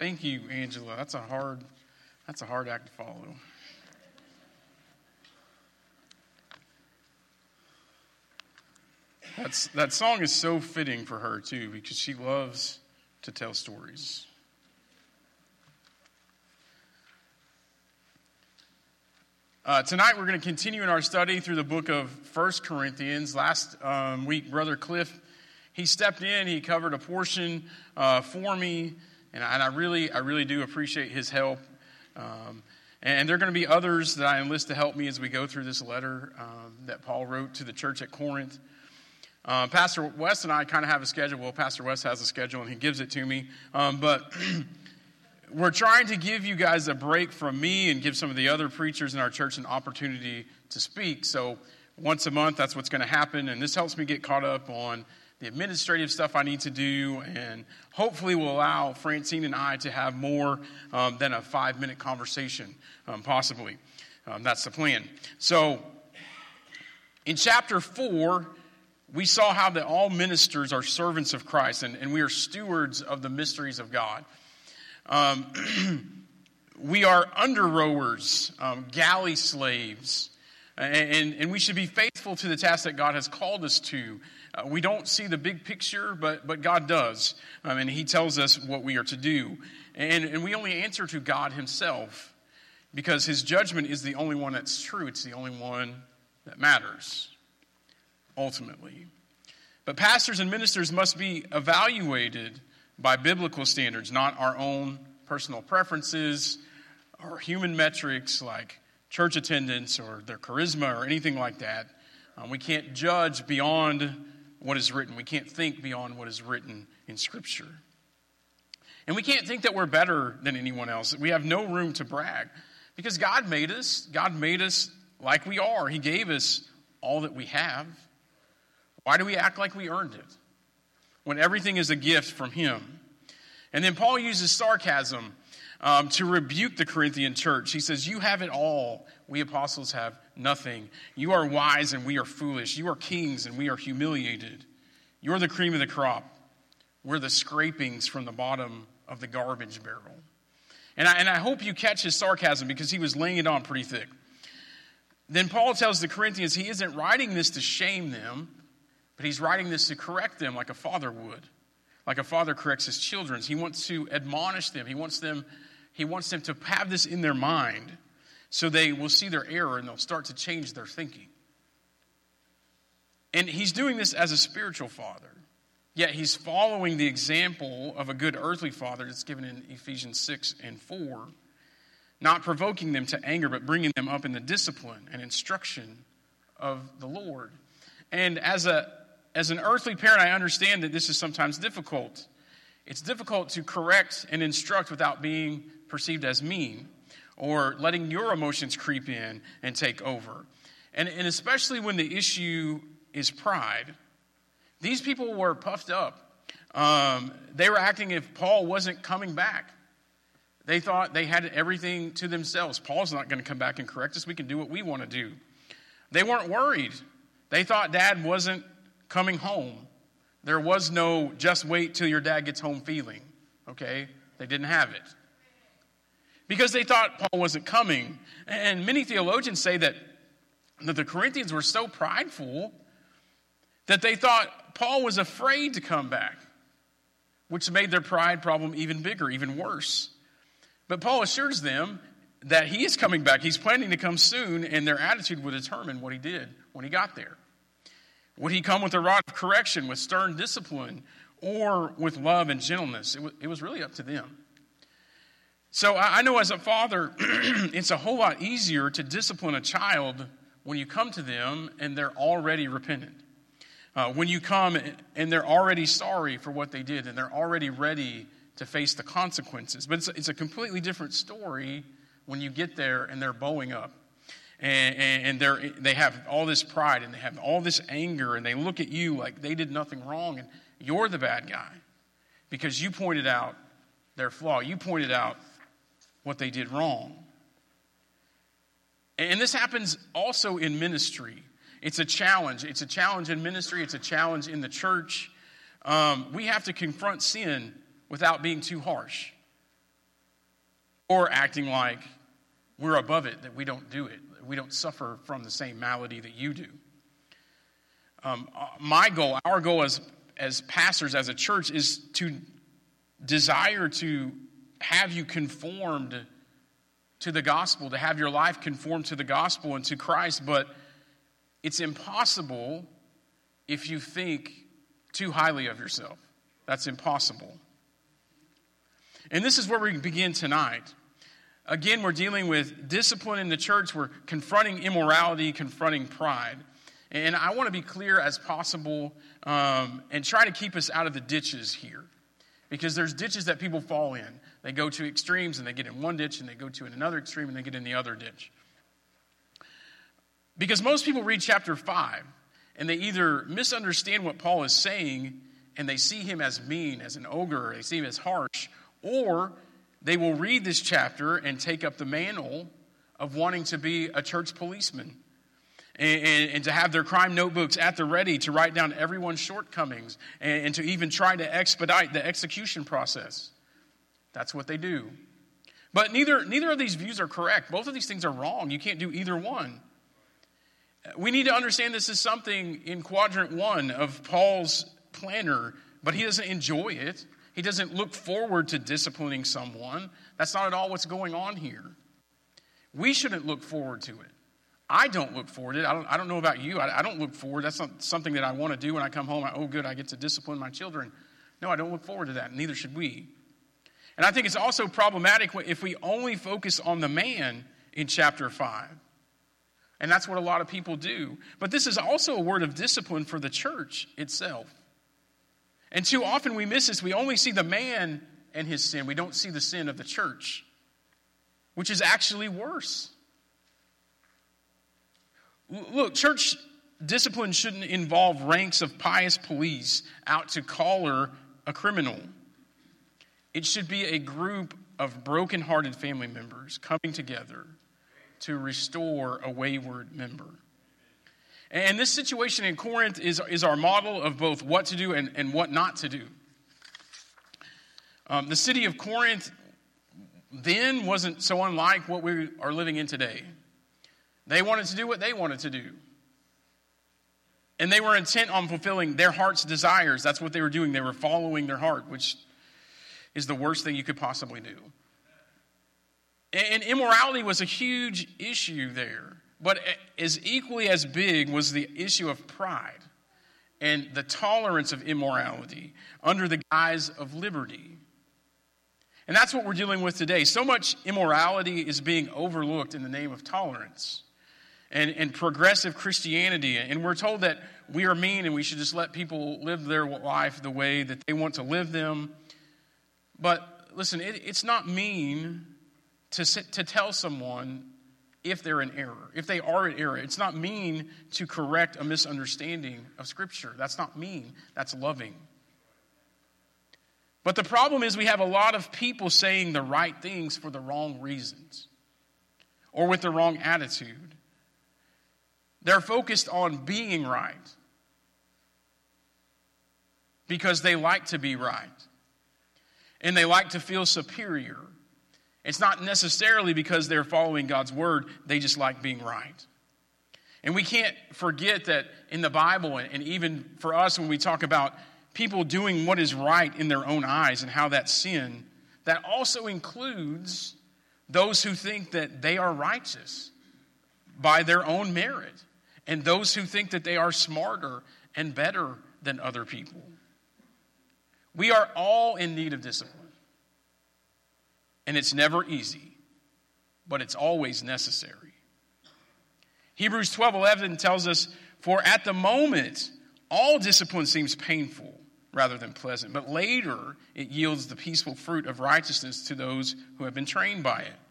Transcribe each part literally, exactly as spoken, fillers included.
Thank you, Angela. That's a hard, that's a hard act to follow. That's, that song is so fitting for her, too, because she loves to tell stories. Uh, tonight we're going to continue in our study through the book of First Corinthians. Last um, week, Brother Cliff, he stepped in, he covered a portion uh, for me, and I, and I really I really do appreciate his help. Um, and there are going to be others that I enlist to help me as we go through this letter um, that Paul wrote to the church at Corinth. Uh, Pastor West and I kind of have a schedule. Well, Pastor West has a schedule, and he gives it to me. Um, but... We're trying to give you guys a break from me and give some of the other preachers in our church an opportunity to speak. So once a month, that's what's going to happen. And this helps me get caught up on the administrative stuff I need to do. And hopefully will allow Francine and I to have more um, than a five-minute conversation, um, possibly. Um, that's the plan. So in chapter four, we saw how that all ministers are servants of Christ. And, and we are stewards of the mysteries of God. Um, we are under rowers, um, galley slaves, and, and we should be faithful to the task that God has called us to. Uh, we don't see the big picture, but but God does, um, and He tells us what we are to do. And, and we only answer to God Himself, because His judgment is the only one that's true. It's the only one that matters, ultimately. But pastors and ministers must be evaluated by biblical standards, not our own personal preferences or human metrics like church attendance or their charisma or anything like that. Um, we can't judge beyond what is written. We can't think beyond what is written in Scripture. And we can't think that we're better than anyone else. We have no room to brag because God made us. God made us like we are. He gave us all that we have. Why do we act like we earned it when everything is a gift from Him? And then Paul uses sarcasm um, to rebuke the Corinthian church. He says, you have it all. We apostles have nothing. You are wise and we are foolish. You are kings and we are humiliated. You're the cream of the crop. We're the scrapings from the bottom of the garbage barrel. And I, and I hope you catch his sarcasm because he was laying it on pretty thick. Then Paul tells the Corinthians he isn't writing this to shame them, but he's writing this to correct them like a father would, like a father corrects his children. He wants to admonish them. He wants them, he wants them to have this in their mind so they will see their error and they'll start to change their thinking. And he's doing this as a spiritual father, yet he's following the example of a good earthly father that's given in Ephesians six and four, not provoking them to anger, but bringing them up in the discipline and instruction of the Lord. And as a As an earthly parent, I understand that this is sometimes difficult. It's difficult to correct and instruct without being perceived as mean or letting your emotions creep in and take over. And, and especially when the issue is pride. These people were puffed up. Um, they were acting if Paul wasn't coming back. They thought they had everything to themselves. Paul's not going to come back and correct us. We can do what we want to do. They weren't worried. They thought Dad wasn't coming home. There was no just wait till your dad gets home feeling. Okay? They didn't have it. Because they thought Paul wasn't coming. And many theologians say that, that the Corinthians were so prideful that they thought Paul was afraid to come back, which made their pride problem even bigger, even worse. But Paul assures them that he is coming back. He's planning to come soon, and their attitude would determine what he did when he got there. Would he come with a rod of correction, with stern discipline, or with love and gentleness? It was, it was really up to them. So I, I know as a father, it's a whole lot easier to discipline a child when you come to them and they're already repentant. Uh, when you come and they're already sorry for what they did and they're already ready to face the consequences. But it's, it's a completely different story when you get there and they're bowing up. And, and they're, they have all this pride and they have all this anger and they look at you like they did nothing wrong and you're the bad guy because you pointed out their flaw. You pointed out what they did wrong. And this happens also in ministry. It's a challenge. It's a challenge in ministry. It's a challenge in the church. Um, we have to confront sin without being too harsh. or acting like we're above it, that we don't do it. We don't suffer from the same malady that you do. Um, my goal, our goal as, as pastors, as a church, is to desire to have you conformed to the gospel, to have your life conformed to the gospel and to Christ, but it's impossible if you think too highly of yourself. That's impossible. And this is where we begin tonight. Again, we're dealing with discipline in the church. We're confronting immorality, confronting pride. And I want to be clear as possible um, and try to keep us out of the ditches here. Because there's ditches that people fall in. They go to extremes and they get in one ditch, and they go to another extreme and they get in the other ditch. Because most people read chapter five and they either misunderstand what Paul is saying and they see him as mean, as an ogre, or they see him as harsh, or they will read this chapter and take up the mantle of wanting to be a church policeman and, and, and to have their crime notebooks at the ready to write down everyone's shortcomings and, and to even try to expedite the execution process. That's what they do. But neither, neither of these views are correct. Both of these things are wrong. You can't do either one. We need to understand this is something in quadrant one of Paul's planner, but he doesn't enjoy it. He doesn't look forward to disciplining someone. That's not at all what's going on here. We shouldn't look forward to it. I don't look forward to it. I don't, I don't know about you. I, I don't look forward. That's not something that I want to do when I come home. I, oh, good, I get to discipline my children. No, I don't look forward to that, and neither should we. And I think it's also problematic if we only focus on the man in chapter five. And that's what a lot of people do. But this is also a word of discipline for the church itself. And too often we miss this. We only see the man and his sin. We don't see the sin of the church, which is actually worse. Look, church discipline shouldn't involve ranks of pious police out to collar a criminal. It should be a group of broken-hearted family members coming together to restore a wayward member. And this situation in Corinth is, is our model of both what to do and, and what not to do. Um, the city of Corinth then wasn't so unlike what we are living in today. They wanted to do what they wanted to do. And they were intent on fulfilling their heart's desires. That's what they were doing. They were following their heart, which is the worst thing you could possibly do. And immorality was a huge issue there. But as equally as big was the issue of pride and the tolerance of immorality under the guise of liberty. And that's what we're dealing with today. So much immorality is being overlooked in the name of tolerance and, and progressive Christianity. And we're told that we are mean and we should just let people live their life the way that they want to live them. But listen, it, it's not mean to sit, to tell someone if they're in error, if they are in error. It's not mean to correct a misunderstanding of Scripture. That's not mean. That's loving. But the problem is we have a lot of people saying the right things for the wrong reasons or with the wrong attitude. They're focused on being right because they like to be right and they like to feel superior. It's not necessarily because they're following God's word. They just like being right. And we can't forget that in the Bible, and even for us when we talk about people doing what is right in their own eyes and how that's sin, that also includes those who think that they are righteous by their own merit and those who think that they are smarter and better than other people. We are all in need of discipline. And it's never easy, but it's always necessary. Hebrews twelve eleven tells us, for at the moment, all discipline seems painful rather than pleasant, but later it yields the peaceful fruit of righteousness to those who have been trained by it.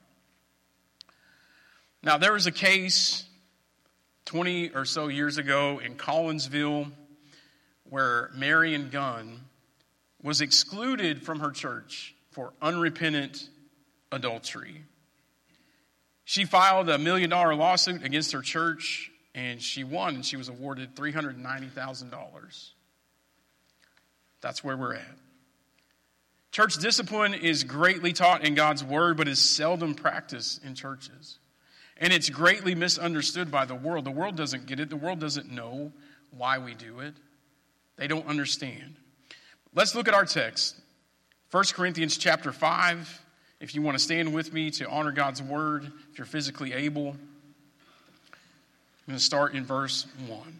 Now, there was a case twenty or so years ago in Collinsville where Marion Gunn was excluded from her church for unrepentant adultery. She filed a million dollar lawsuit against her church, and she won, and she was awarded three hundred ninety thousand dollars. That's where we're at. Church discipline is greatly taught in God's word, but is seldom practiced in churches. And it's greatly misunderstood by the world. The world doesn't get it. The world doesn't know why we do it. They don't understand. Let's look at our text. First Corinthians chapter five. If you want to stand with me to honor God's word, if you're physically able. I'm going to start in verse one.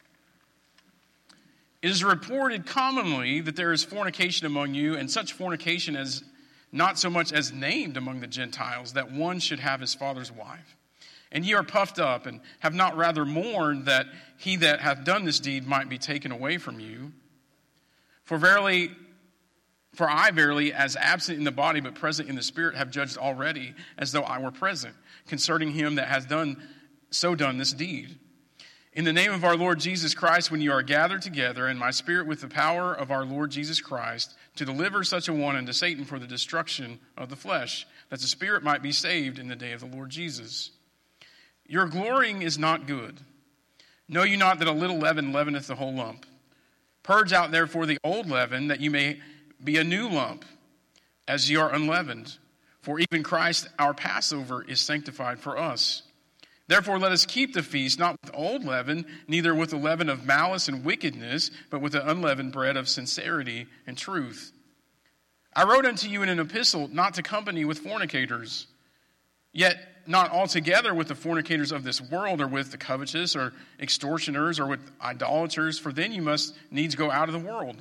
It is reported commonly that there is fornication among you, and such fornication as not so much as named among the Gentiles, that one should have his father's wife. And ye are puffed up, and have not rather mourned that he that hath done this deed might be taken away from you. For verily, for I verily, as absent in the body but present in the spirit, have judged already, as though I were present, concerning him that hath done so done this deed. In the name of our Lord Jesus Christ, when you are gathered together, in my spirit with the power of our Lord Jesus Christ, to deliver such a one unto Satan for the destruction of the flesh, that the spirit might be saved in the day of the Lord Jesus. Your glorying is not good. Know you not that a little leaven leaveneth the whole lump? Purge out therefore the old leaven, that you may be a new lump, as ye are unleavened. For even Christ our Passover is sanctified for us. Therefore let us keep the feast, not with old leaven, neither with the leaven of malice and wickedness, but with the unleavened bread of sincerity and truth. I wrote unto you in an epistle not to company with fornicators, yet not altogether with the fornicators of this world, or with the covetous, or extortioners, or with idolaters, for then you must needs go out of the world.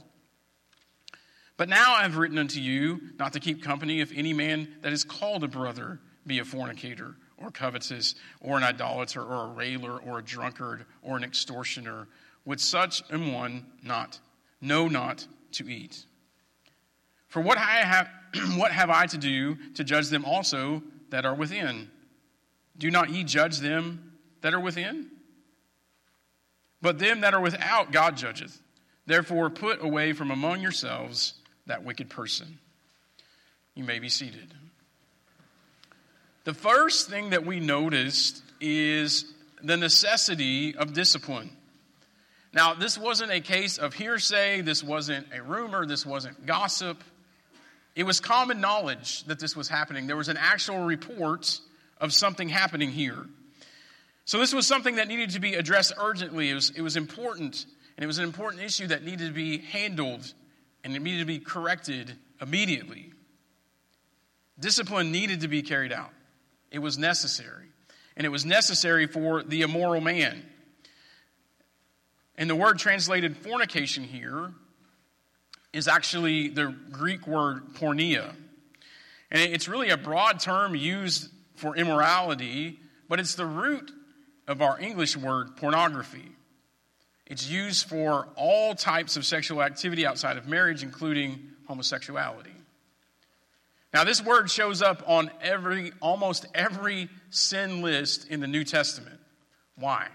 But now I have written unto you not to keep company if any man that is called a brother be a fornicator, or covetous, or an idolater, or a railer, or a drunkard, or an extortioner. With such an one not, no not to eat. For what I have, what have I to do to judge them also that are within? Do not ye judge them that are within? But them that are without God judgeth. Therefore put away from among yourselves that wicked person. You may be seated. The first thing that we noticed is the necessity of discipline. Now, this wasn't a case of hearsay. This wasn't a rumor. This wasn't gossip. It was common knowledge that this was happening. There was an actual report of something happening here. So this was something that needed to be addressed urgently. It was, it was important, and it was an important issue that needed to be handled, and it needed to be corrected immediately. Discipline needed to be carried out. It was necessary. And it was necessary for the immoral man. And the word translated fornication here is actually the Greek word porneia. And it's really a broad term used for immorality, but it's the root of our English word pornography. It's used for all types of sexual activity outside of marriage, including homosexuality. Now, this word shows up on every, almost every sin list in the New Testament. Why?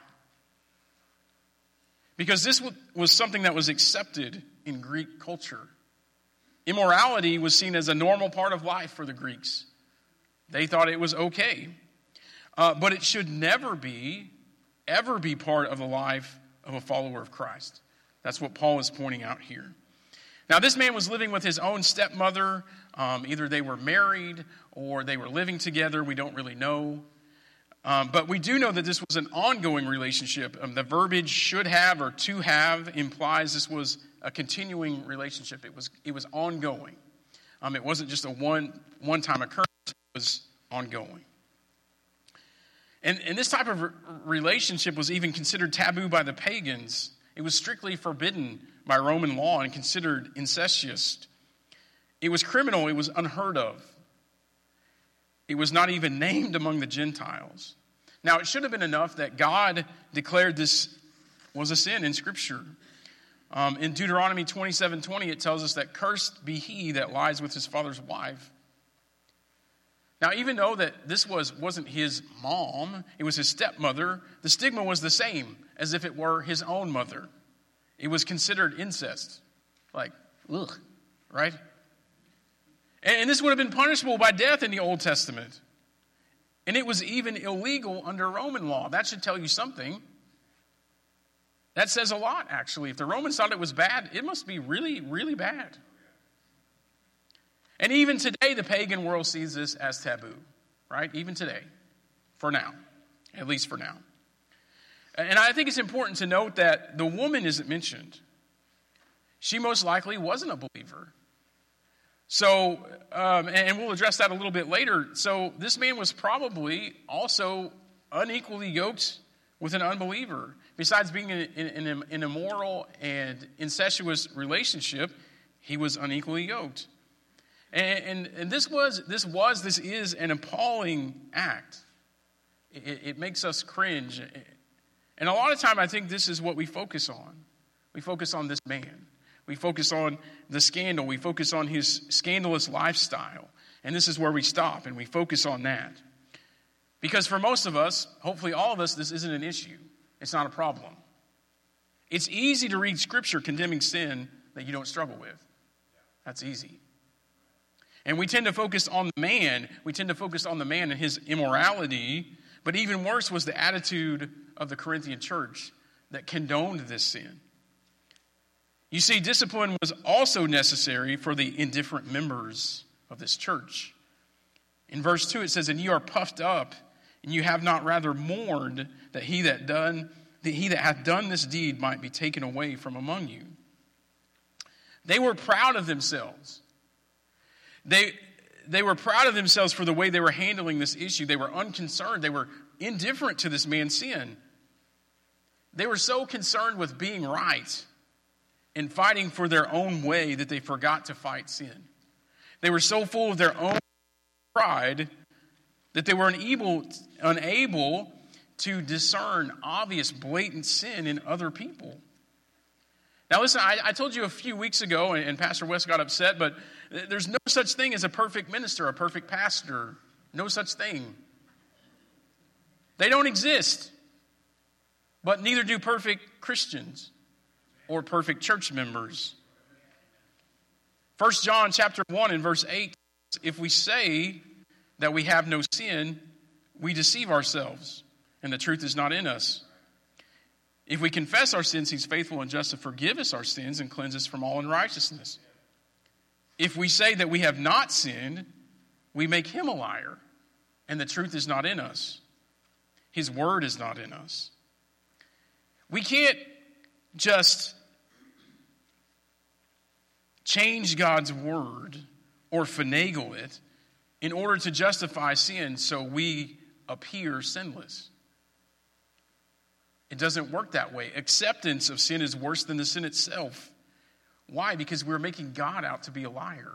Because this was something that was accepted in Greek culture. Immorality was seen as a normal part of life for the Greeks. They thought it was okay. Uh, but it should never be, ever be part of the life of a follower of Christ. That's what Paul is pointing out here. Now, this man was living with his own stepmother. Um, either they were married or they were living together. We don't really know. Um, but we do know that this was an ongoing relationship. Um, the verbiage should have or to have implies this was a continuing relationship. It was it was ongoing. Um, it wasn't just a one, one-time occurrence. It was ongoing. And, and this type of re- relationship was even considered taboo by the pagans. It was strictly forbidden by Roman law and considered incestuous. It was criminal. It was unheard of. It was not even named among the Gentiles. Now, it should have been enough that God declared this was a sin in Scripture. Um, in Deuteronomy twenty-seven twenty, it tells us that cursed be he that lies with his father's wife. Now, even though that this was, wasn't his mom, it was his stepmother, the stigma was the same as if it were his own mother. It was considered incest. Like, ugh, right? And, and this would have been punishable by death in the Old Testament. And it was even illegal under Roman law. That should tell you something. That says a lot, actually. If the Romans thought it was bad, it must be really, really bad. And even today, the pagan world sees this as taboo, right? Even today, for now, at least for now. And I think it's important to note that the woman isn't mentioned. She most likely wasn't a believer. So, um, and we'll address that a little bit later. So this man was probably also unequally yoked with an unbeliever. Besides being in, in, in an immoral and incestuous relationship, he was unequally yoked. And, and, and this was, this was, this is an appalling act. It, it makes us cringe. And a lot of time, I think this is what we focus on. We focus on this man. We focus on the scandal. We focus on his scandalous lifestyle. And this is where we stop, and we focus on that. Because for most of us, hopefully all of us, this isn't an issue. It's not a problem. It's easy to read Scripture condemning sin that you don't struggle with. That's easy. And we tend to focus on the man. We tend to focus on the man and his immorality. But even worse was the attitude of the Corinthian church that condoned this sin. You see, discipline was also necessary for the indifferent members of this church. In verse two, it says, "And ye are puffed up, and you have not rather mourned that he that done that he that hath done this deed might be taken away from among you." They were proud of themselves. They they were proud of themselves for the way they were handling this issue. They were unconcerned. They were indifferent to this man's sin. They were so concerned with being right and fighting for their own way that they forgot to fight sin. They were so full of their own pride that they were unable, unable to discern obvious, blatant sin in other people. Now listen, I, I told you a few weeks ago, and, and Pastor West got upset, but there's no such thing as a perfect minister, a perfect pastor. No such thing. They don't exist. But neither do perfect Christians or perfect church members. First John chapter one and verse eight, "If we say that we have no sin, we deceive ourselves, and the truth is not in us. If we confess our sins, he's faithful and just to forgive us our sins and cleanse us from all unrighteousness. If we say that we have not sinned, we make him a liar, and the truth is not in us. His word is not in us." We can't just change God's word or finagle it in order to justify sin so we appear sinless. It doesn't work that way. Acceptance of sin is worse than the sin itself. Why? Because we're making God out to be a liar.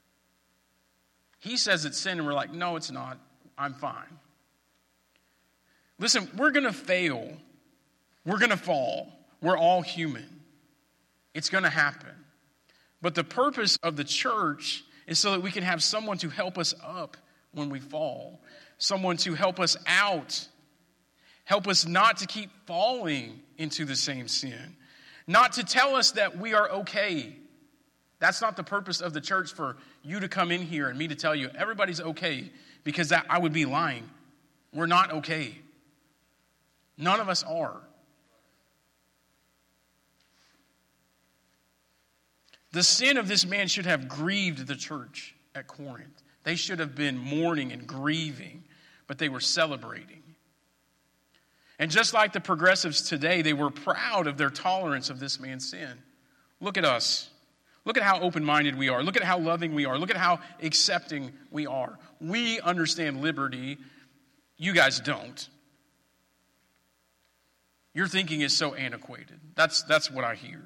He says it's sin and we're like, no, it's not. I'm fine. Listen, we're going to fail. We're going to fall. We're all human. It's going to happen. But the purpose of the church is so that we can have someone to help us up when we fall. Someone to help us out. Help us not to keep falling into the same sin. Not to tell us that we are okay. That's not the purpose of the church, for you to come in here and me to tell you everybody's okay, because that I would be lying. We're not okay. None of us are. The sin of this man should have grieved the church at Corinth. They should have been mourning and grieving, but they were celebrating. And just like the progressives today, they were proud of their tolerance of this man's sin. Look at us. Look at how open-minded we are. Look at how loving we are. Look at how accepting we are. We understand liberty. You guys don't. Your thinking is so antiquated. That's, that's what I hear.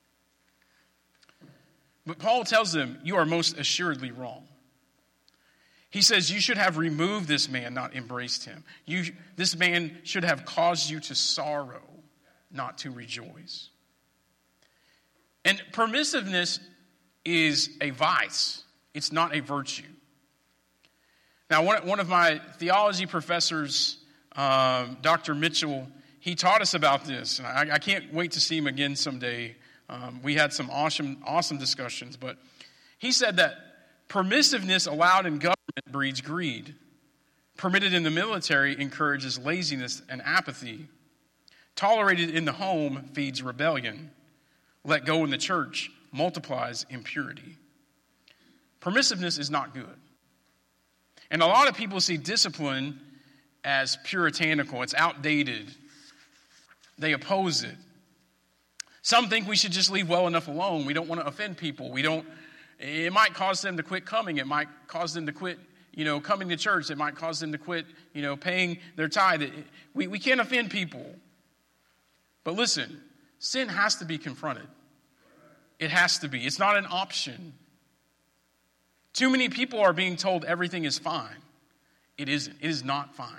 But Paul tells them, you are most assuredly wrong. He says you should have removed this man, not embraced him. You, this man should have caused you to sorrow, not to rejoice. And permissiveness is a vice. It's not a virtue. Now, one, one of my theology professors, um, Doctor Mitchell, he taught us about this. And I, I can't wait to see him again someday. Um, we had some awesome, awesome discussions. But he said that permissiveness allowed in government breeds greed. Permitted in the military encourages laziness and apathy. Tolerated in the home feeds rebellion. Let go in the church multiplies impurity. Permissiveness is not good. And a lot of people see discipline as puritanical. It's outdated. They oppose it. Some think we should just leave well enough alone. We don't want to offend people. We don't. It might cause them to quit coming. It might cause them to quit, you know, coming to church. It might cause them to quit, you know, paying their tithe. We, we can't offend people. But listen, sin has to be confronted. It has to be. It's not an option. Too many people are being told everything is fine. It isn't. It is not fine.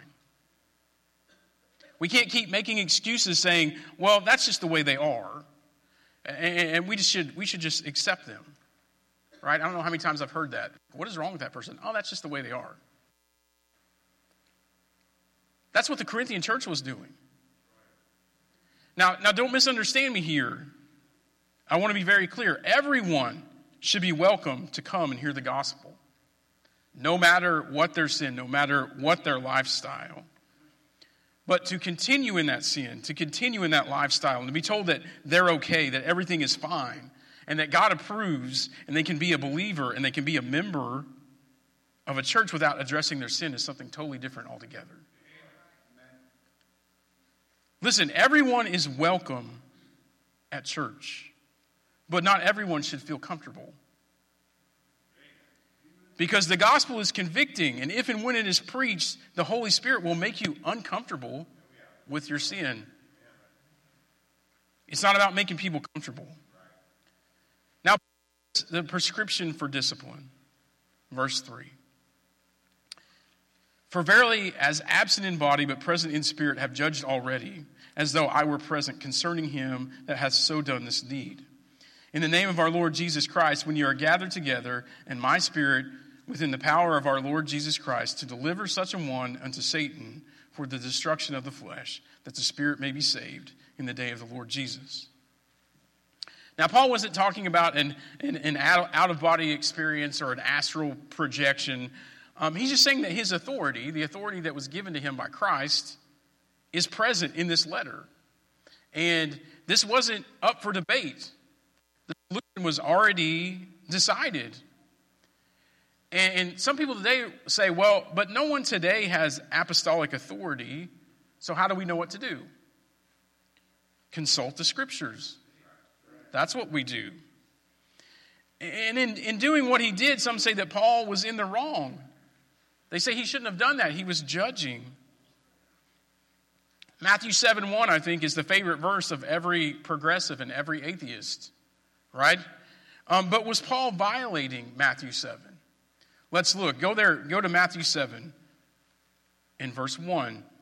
We can't keep making excuses saying, well, that's just the way they are. And we just should we should just accept them. Right? I don't know how many times I've heard that. What is wrong with that person? Oh, that's just the way they are. That's what the Corinthian church was doing. Now, now don't misunderstand me here. I want to be very clear. Everyone should be welcome to come and hear the gospel. No matter what their sin, no matter what their lifestyle. But to continue in that sin, to continue in that lifestyle, and to be told that they're okay, that everything is fine, and that God approves, and they can be a believer, and they can be a member of a church without addressing their sin is something totally different altogether. Listen, everyone is welcome at church, but not everyone should feel comfortable. Because the gospel is convicting, and if and when it is preached, the Holy Spirit will make you uncomfortable with your sin. It's not about making people comfortable. Now, the prescription for discipline, verse three. For verily, as absent in body but present in spirit, have judged already, as though I were present concerning him that hath so done this deed. In the name of our Lord Jesus Christ, when you are gathered together, and my spirit within the power of our Lord Jesus Christ, to deliver such a one unto Satan for the destruction of the flesh, that the spirit may be saved in the day of the Lord Jesus. Now, Paul wasn't talking about an, an, an out-of-body experience or an astral projection. Um, he's just saying that his authority, the authority that was given to him by Christ, is present in this letter. And this wasn't up for debate. The solution was already decided. And, and some people today say, well, but no one today has apostolic authority, so how do we know what to do? Consult the scriptures. That's what we do. And in, in doing what he did, some say that Paul was in the wrong. They say he shouldn't have done that. He was judging. Matthew seven one, I think, is the favorite verse of every progressive and every atheist. Right? Um, but was Paul violating Matthew seven? Let's look. Go there. Go to Matthew seven in verse one. It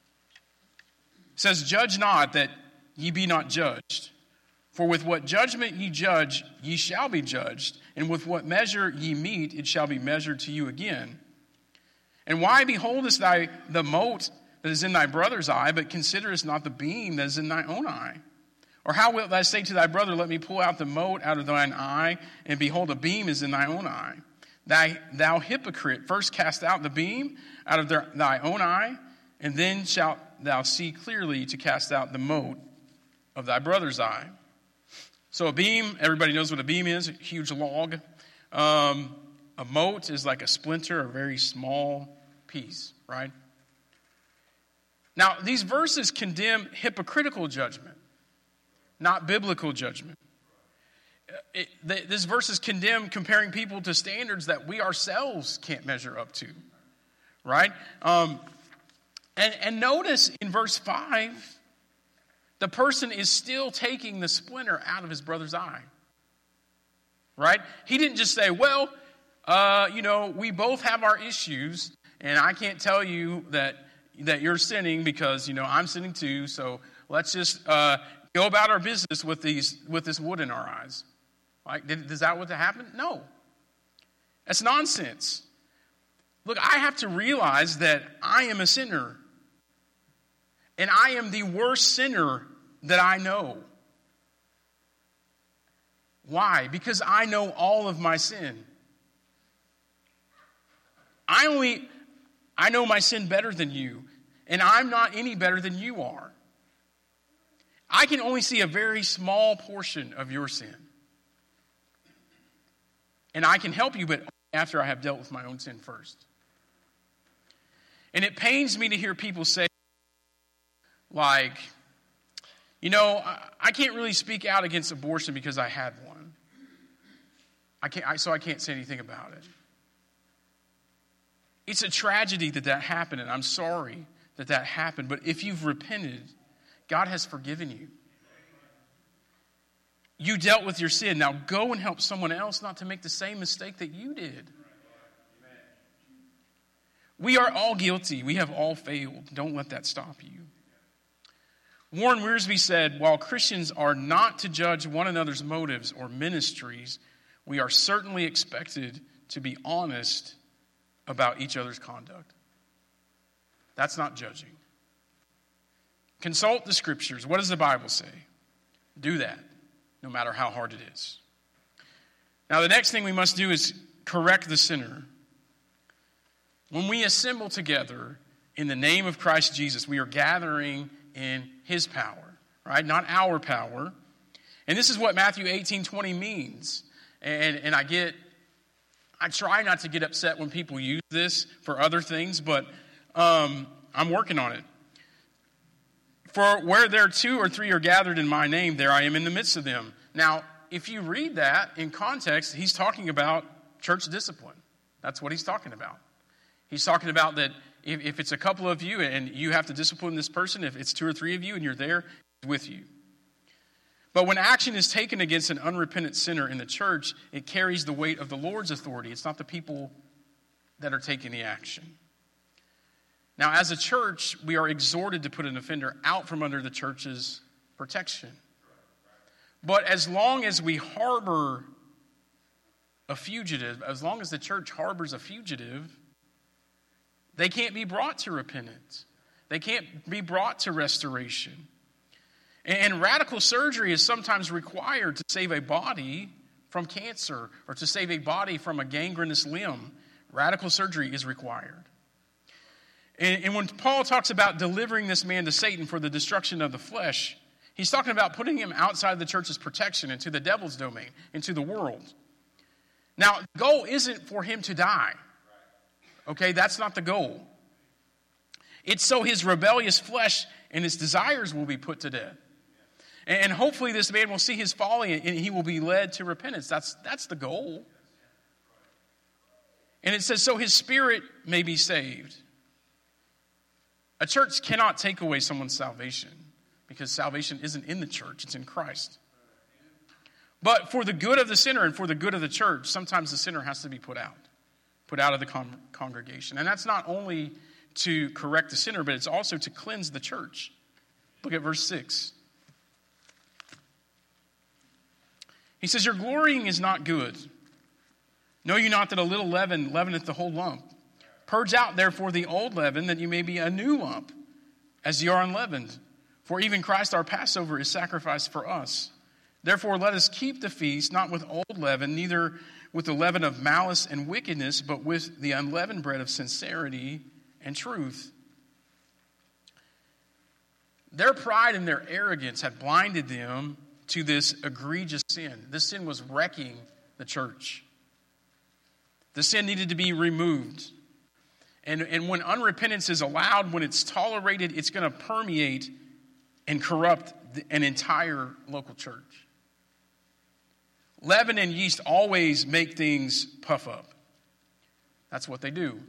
says, judge not that ye be not judged. For with what judgment ye judge, ye shall be judged. And with what measure ye mete, it shall be measured to you again. And why beholdest thou the mote that is in thy brother's eye, but considerest not the beam that is in thy own eye? Or how wilt thou say to thy brother, let me pull out the mote out of thine eye, and behold, a beam is in thy own eye? Thou, thou hypocrite, first cast out the beam out of their, thy own eye, and then shalt thou see clearly to cast out the mote of thy brother's eye. So a beam, everybody knows what a beam is, a huge log. Um, a mote is like a splinter, a very small piece, right? Now, these verses condemn hypocritical judgment, not biblical judgment. It, th- this verses condemn comparing people to standards that we ourselves can't measure up to, right? Um, and, and notice in verse five, the person is still taking the splinter out of his brother's eye, right? He didn't just say, well, uh, you know, we both have our issues, and I can't tell you that that you're sinning because, you know, I'm sinning too, so let's just uh, go about our business with these with this wood in our eyes. Like, did, is that what happened? No. That's nonsense. Look, I have to realize that I am a sinner. And I am the worst sinner that I know. Why? Because I know all of my sin. I only, I know my sin better than you. And I'm not any better than you are. I can only see a very small portion of your sin. And I can help you, but after I have dealt with my own sin first. And it pains me to hear people say, like, you know, I can't really speak out against abortion because I had one. I can't, I, so I can't say anything about it. It's a tragedy that that happened, and I'm sorry that that happened. But if you've repented, God has forgiven you. You dealt with your sin. Now go and help someone else not to make the same mistake that you did. We are all guilty. We have all failed. Don't let that stop you. Warren Wiersbe said, while Christians are not to judge one another's motives or ministries, we are certainly expected to be honest about each other's conduct. That's not judging. Consult the scriptures. What does the Bible say? Do that, no matter how hard it is. Now, the next thing we must do is correct the sinner. When we assemble together in the name of Christ Jesus, we are gathering in his power, right? Not our power. And this is what Matthew eighteen twenty means. And, and I get, I try not to get upset when people use this for other things, but um, I'm working on it. For where there two or three are gathered in my name, there I am in the midst of them. Now, if you read that in context, he's talking about church discipline. That's what he's talking about. He's talking about that if, if it's a couple of you and you have to discipline this person, if it's two or three of you and you're there, he's with you. But when action is taken against an unrepentant sinner in the church, it carries the weight of the Lord's authority. It's not the people that are taking the action. Now, as a church, we are exhorted to put an offender out from under the church's protection. But as long as we harbor a fugitive, as long as the church harbors a fugitive, they can't be brought to repentance. They can't be brought to restoration. And radical surgery is sometimes required to save a body from cancer or to save a body from a gangrenous limb. Radical surgery is required. And, and when Paul talks about delivering this man to Satan for the destruction of the flesh, he's talking about putting him outside the church's protection into the devil's domain, into the world. Now, the goal isn't for him to die. Okay, that's not the goal. It's so his rebellious flesh and his desires will be put to death. And hopefully this man will see his folly and he will be led to repentance. That's, that's the goal. And it says, so his spirit may be saved. A church cannot take away someone's salvation because salvation isn't in the church, it's in Christ. But for the good of the sinner and for the good of the church, sometimes the sinner has to be put out, put out of the con- congregation. And that's not only to correct the sinner, but it's also to cleanse the church. Look at verse six. He says, your glorying is not good. Know you not that a little leaven leaveneth the whole lump? Purge out therefore the old leaven, that you may be a new lump, as ye are unleavened. For even Christ our Passover is sacrificed for us. Therefore let us keep the feast, not with old leaven, neither with the leaven of malice and wickedness, but with the unleavened bread of sincerity and truth. Their pride and their arrogance had blinded them to this egregious sin. This sin was wrecking the church. The sin needed to be removed. And, and when unrepentance is allowed, when it's tolerated, it's going to permeate and corrupt the, an entire local church. Leaven and yeast always make things puff up. That's what they do.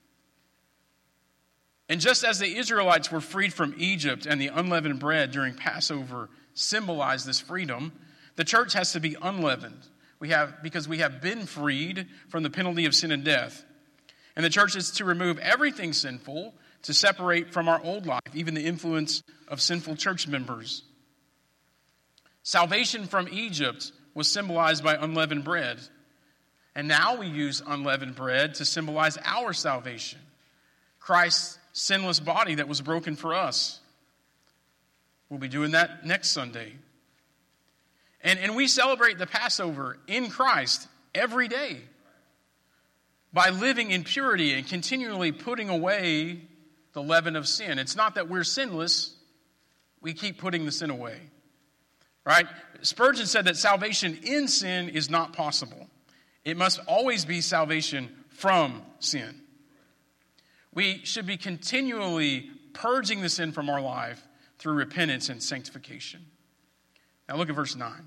And just as the Israelites were freed from Egypt and the unleavened bread during Passover symbolized this freedom, the church has to be unleavened. We have because we have been freed from the penalty of sin and death. And the church is to remove everything sinful, to separate from our old life, even the influence of sinful church members. Salvation from Egypt was symbolized by unleavened bread. And now we use unleavened bread to symbolize our salvation. Christ's sinless body that was broken for us. We'll be doing that next Sunday. And, and we celebrate the Passover in Christ every day by living in purity and continually putting away the leaven of sin. It's not that we're sinless. We keep putting the sin away. Right? Spurgeon said that salvation in sin is not possible. It must always be salvation from sin. We should be continually purging the sin from our life through repentance and sanctification. Now look at verse nine.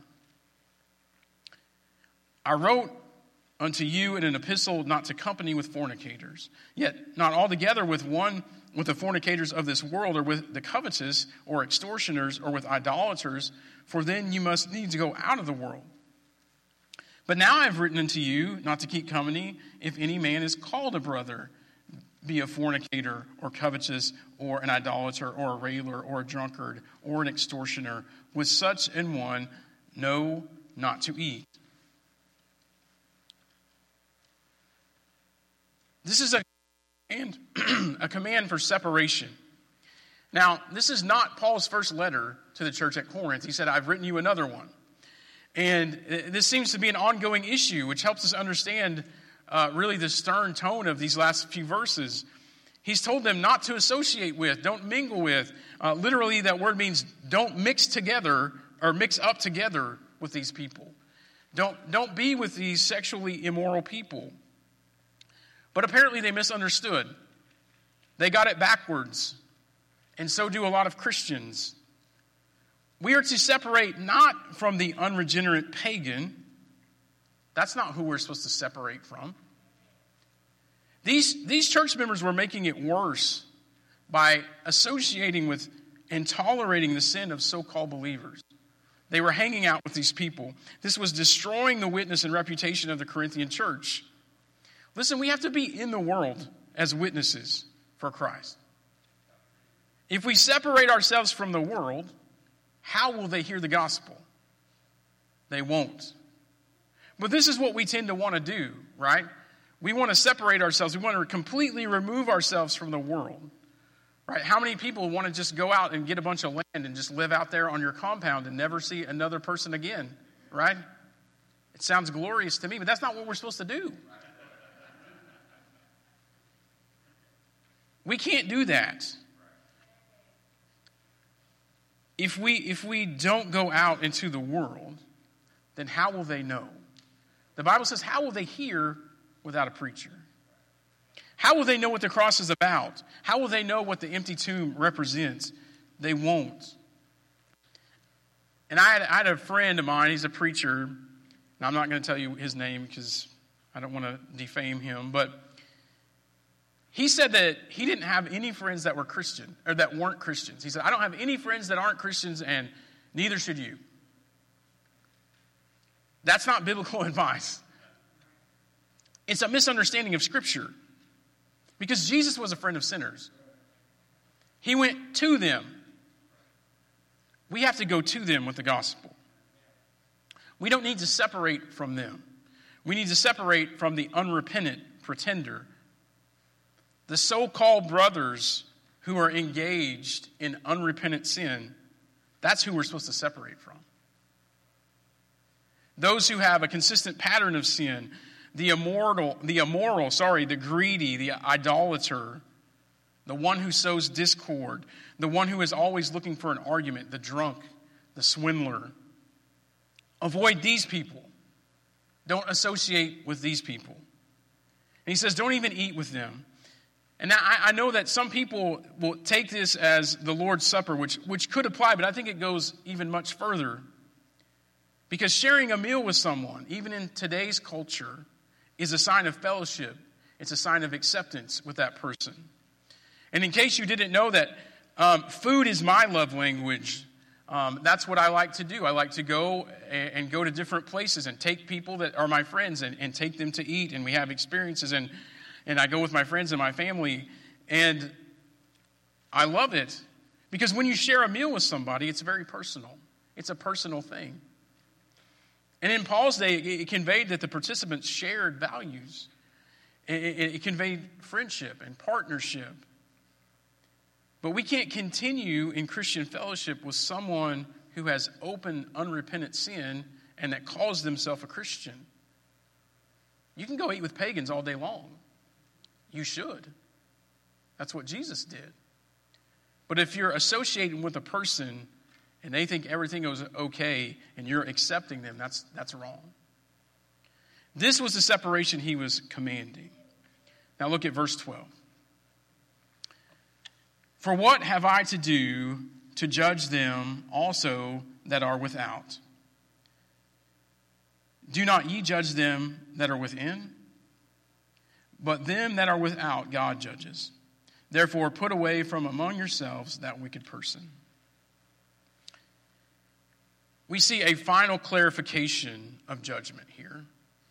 I wrote unto you in an epistle not to company with fornicators, yet not altogether with one with the fornicators of this world, or with the covetous, or extortioners, or with idolaters, for then you must needs go out of the world. But now I have written unto you not to keep company if any man is called a brother, be a fornicator, or covetous, or an idolater, or a railer, or a drunkard, or an extortioner. With such an one, no, not to eat. This is a command, a command for separation. Now, this is not Paul's first letter to the church at Corinth. He said, I've written you another one. And this seems to be an ongoing issue, which helps us understand uh, really the stern tone of these last few verses. He's told them not to associate with, don't mingle with. Uh, literally, that word means don't mix together or mix up together with these people. Don't, don't be with these sexually immoral people. But apparently they misunderstood. They got it backwards. And so do a lot of Christians. We are to separate not from the unregenerate pagan. That's not who we're supposed to separate from. These, these church members were making it worse by associating with and tolerating the sin of so-called believers. They were hanging out with these people. This was destroying the witness and reputation of the Corinthian church. Listen, we have to be in the world as witnesses for Christ. If we separate ourselves from the world, how will they hear the gospel? They won't. But this is what we tend to want to do, right? We want to separate ourselves. We want to completely remove ourselves from the world, right? How many people want to just go out and get a bunch of land and just live out there on your compound and never see another person again, right? It sounds glorious to me, but that's not what we're supposed to do. We can't do that. If we, if we don't go out into the world, then how will they know? The Bible says, how will they hear without a preacher? How will they know what the cross is about? How will they know what the empty tomb represents? They won't. And I had, I had a friend of mine, he's a preacher, and I'm not going to tell you his name because I don't want to defame him, but he said that he didn't have any friends that were Christian, or that weren't Christians. He said, I don't have any friends that aren't Christians, and neither should you. That's not biblical advice. It's a misunderstanding of Scripture. Because Jesus was a friend of sinners. He went to them. We have to go to them with the gospel. We don't need to separate from them. We need to separate from the unrepentant pretender. The so-called brothers who are engaged in unrepentant sin, that's who we're supposed to separate from. Those who have a consistent pattern of sin, the immoral, the immoral, sorry, the greedy, the idolater, the one who sows discord, the one who is always looking for an argument, the drunk, the swindler. Avoid these people. Don't associate with these people. And he says, don't even eat with them. And now I, I know that some people will take this as the Lord's Supper, which, which could apply, but I think it goes even much further. Because sharing a meal with someone, even in today's culture, is a sign of fellowship. It's a sign of acceptance with that person. And in case you didn't know that, um, food is my love language. Um, that's what I like to do. I like to go and, and go to different places and take people that are my friends and, and take them to eat. And we have experiences, and, and I go with my friends and my family. And I love it. Because when you share a meal with somebody, it's very personal. It's a personal thing. And in Paul's day, it conveyed that the participants shared values. It conveyed friendship and partnership. But we can't continue in Christian fellowship with someone who has open, unrepentant sin and that calls themselves a Christian. You can go eat with pagans all day long. You should. That's what Jesus did. But if you're associating with a person and they think everything is okay and you're accepting them, that's that's wrong. This was the separation he was commanding. Now look at verse twelve. For what have I to do to judge them also that are without? Do not ye judge them that are within? But them that are without God judges. Therefore put away from among yourselves that wicked person. We see a final clarification of judgment here.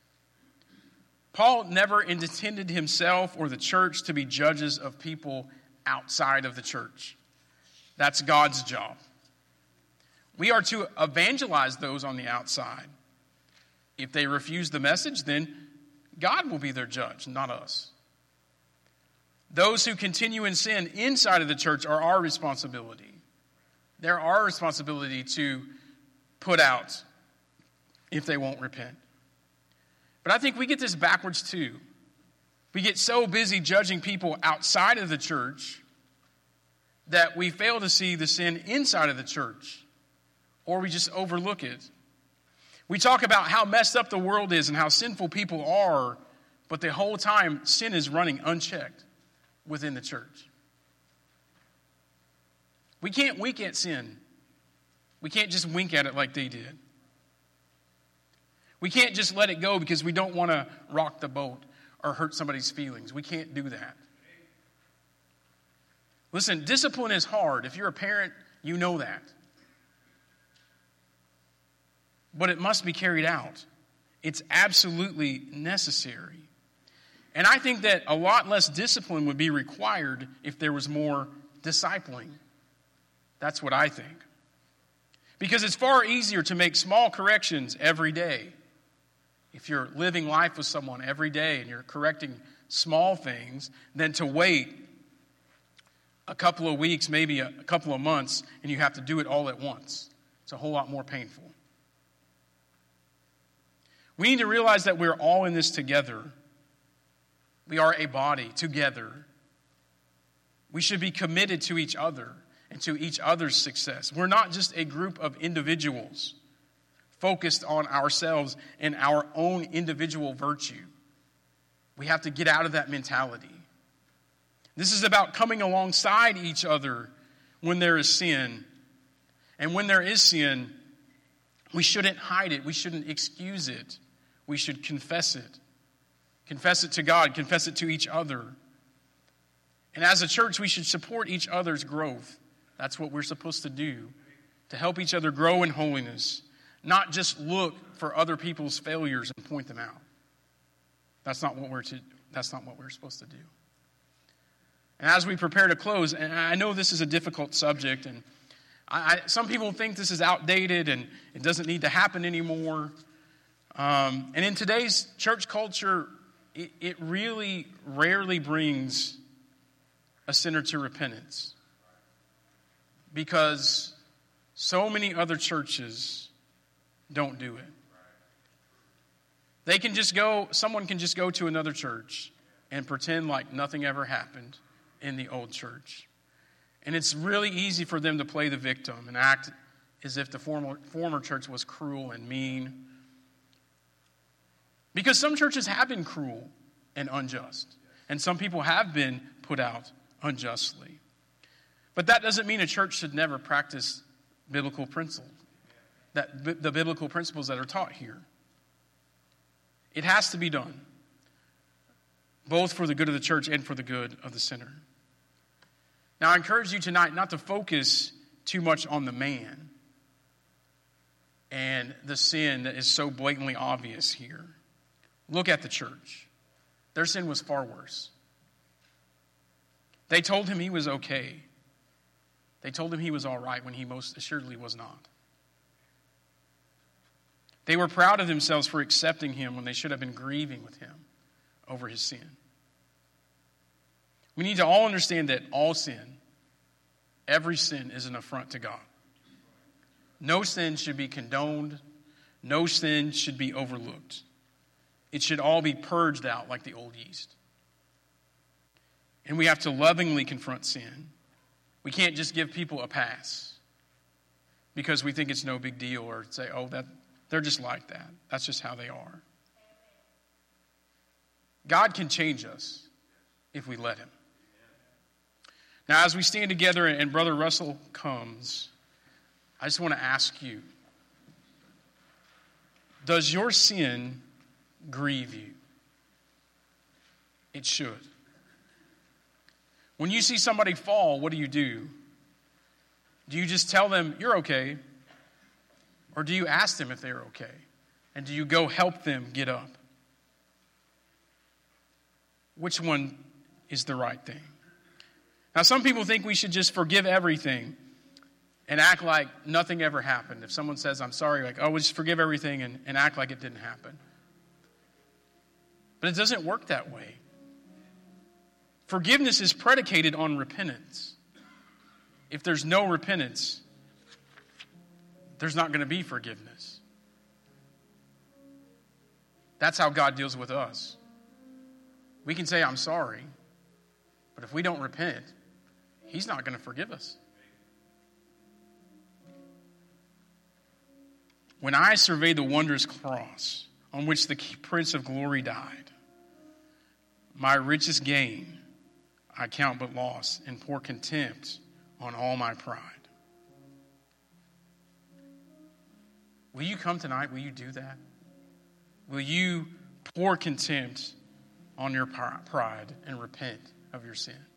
Paul never intended himself or the church to be judges of people outside of the church. That's God's job. We are to evangelize those on the outside. If they refuse the message, then God will be their judge, not us. Those who continue in sin inside of the church are our responsibility. They're our responsibility to put out if they won't repent. But I think we get this backwards too. We get so busy judging people outside of the church that we fail to see the sin inside of the church, or we just overlook it. We talk about how messed up the world is and how sinful people are, but the whole time sin is running unchecked within the church. We can't wink at sin. We can't just wink at it like they did. We can't just let it go because we don't want to rock the boat or hurt somebody's feelings. We can't do that. Listen, discipline is hard. If you're a parent, you know that. But it must be carried out. It's absolutely necessary. And I think that a lot less discipline would be required if there was more discipling. That's what I think. Because it's far easier to make small corrections every day. If you're living life with someone every day and you're correcting small things, than to wait a couple of weeks, maybe a couple of months, and you have to do it all at once. It's a whole lot more painful. We need to realize that we're all in this together. We are a body together. We should be committed to each other and to each other's success. We're not just a group of individuals focused on ourselves and our own individual virtue. We have to get out of that mentality. This is about coming alongside each other when there is sin. And when there is sin, we shouldn't hide it. We shouldn't excuse it. We should confess it. Confess it to God. Confess it to each other. And as a church, we should support each other's growth. That's what we're supposed to do, to help each other grow in holiness, not just look for other people's failures and point them out. That's not what we're to, that's not what we're supposed to do. And as we prepare to close, and I know this is a difficult subject, and I, I, some people think this is outdated and it doesn't need to happen anymore. Um, and in today's church culture, it, it really rarely brings a sinner to repentance, because so many other churches don't do it. They can just go, someone can just go to another church and pretend like nothing ever happened in the old church. And it's really easy for them to play the victim and act as if the former, former church was cruel and mean. Because some churches have been cruel and unjust. And some people have been put out unjustly. But that doesn't mean a church should never practice biblical principles. That the biblical principles that are taught here. It has to be done, both for the good of the church and for the good of the sinner. Now, I encourage you tonight not to focus too much on the man and the sin that is so blatantly obvious here. Look at the church. Their sin was far worse. They told him he was okay. They told him he was all right when he most assuredly was not. They were proud of themselves for accepting him when they should have been grieving with him over his sin. We need to all understand that all sin, every sin, is an affront to God. No sin should be condoned. No sin should be overlooked. It should all be purged out like the old yeast. And we have to lovingly confront sin. We can't just give people a pass because we think it's no big deal, or say, oh, that they're just like that. That's just how they are. God can change us if we let him. Now, as we stand together and Brother Russell comes, I just want to ask you, does your sin grieve you? It should. When you see somebody fall, what do you do? Do you just tell them, you're okay? Or do you ask them if they're okay? And do you go help them get up? Which one is the right thing? Now, some people think we should just forgive everything and act like nothing ever happened. If someone says, I'm sorry, like, oh, we'll just forgive everything and, and act like it didn't happen. But it doesn't work that way. Forgiveness is predicated on repentance. If there's no repentance, there's not going to be forgiveness. That's how God deals with us. We can say, I'm sorry, but if we don't repent, he's not going to forgive us. When I survey the wondrous cross on which the Prince of Glory died, my richest gain I count but loss and pour contempt on all my pride. Will you come tonight? Will you do that? Will you pour contempt on your pride and repent of your sin?